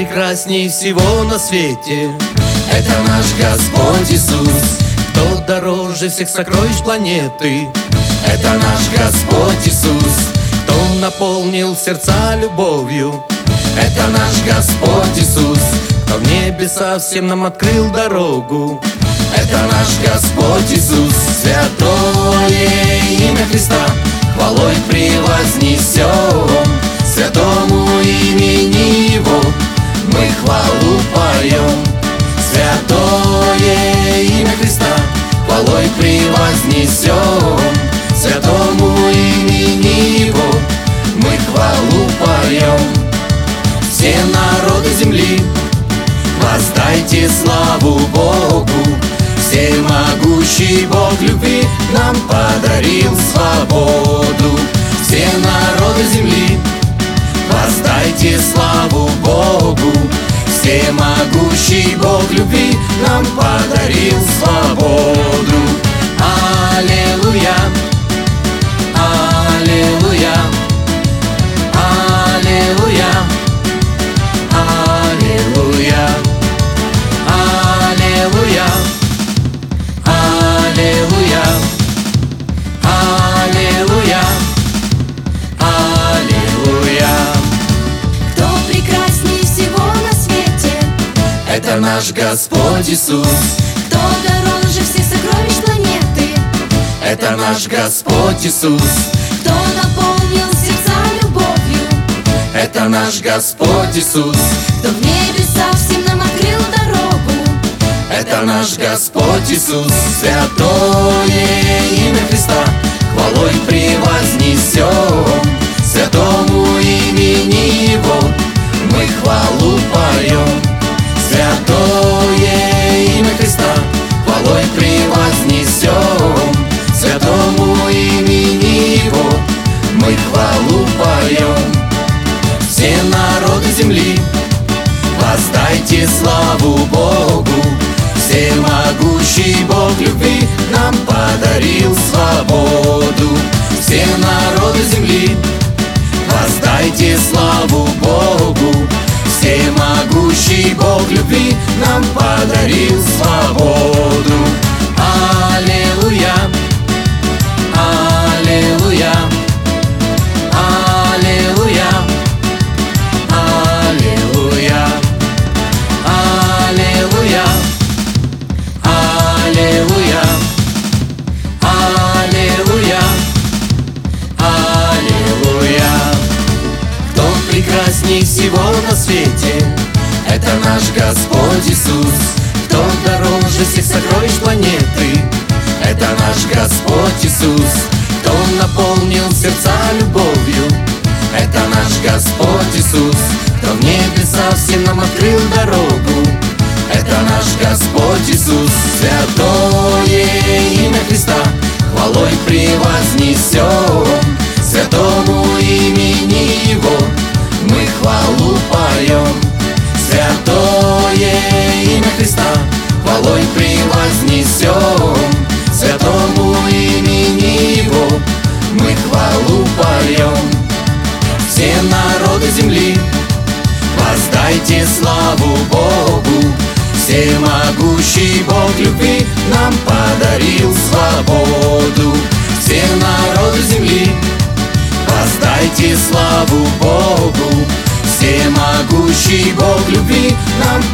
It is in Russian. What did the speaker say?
прекрасней всего на свете? Это наш Господь Иисус. Кто дороже всех сокровищ планеты? Это наш Господь Иисус. Кто наполнил сердца любовью? Это наш Господь Иисус. Кто в небеса всем нам открыл дорогу? Это наш Господь Иисус. Святое имя Христа хвалой превознесем. Святому имени Его мы хвалу поем. Святое имя Христа хвалой превознесем. Святому имени Его мы хвалу поем. Все народы земли, воздайте славу Богу. Всемогущий Бог любви нам подарил свободу. Все народы земли, воздайте славу Богу. Всемогущий Бог любви нам подарил свободу. Аллилуйя, аллилуйя, аллилуйя, аллилуйя, аллилуйя, аллилуйя, аллилуйя, аллилуйя. Кто прекрасней всего на свете? Это наш Господь Иисус. Кто дороже всех сокровищ планеты? Это наш Господь Иисус. Кто наполнил сердца любовью? Это наш Господь Иисус. Кто в небеса всем нам открыл дорогу? Это наш Господь Иисус. Святое имя Христа хвалой превознесем. Святому имени Его мы хвалу поем. Святое имя Христа хвалой превознесем. Святому имени Его мы хвалу поем. Все народы земли, воздайте славу Богу. Всемогущий Бог любви нам подарил свободу. Все народы земли, воздайте славу Богу. Всемогущий Бог любви нам подарил свободу. Аллилуйя, аллилуйя, аллилуйя, аллилуйя, аллилуйя, аллилуйя, аллилуйя, аллилуйя. Кто прекрасней всего на свете? Это наш Господь Иисус. Кто дороже всех сокровищ планеты? Это наш Господь Иисус. Кто наполнил сердца любовью? Это наш Господь Иисус. Кто в небеса всем нам открыл дорогу? Это наш Господь Иисус. Святое имя Христа хвалой превознесем. Святому имени Его мы хвалу поем. Святое имя Христа хвалой превознесем. Святому имени Его мы хвалу поем. Все народы земли, воздайте славу Богу. Всемогущий Бог любви нам подарил свободу. Все народы земли, воздайте славу Богу. Всемогущий Бог любви нам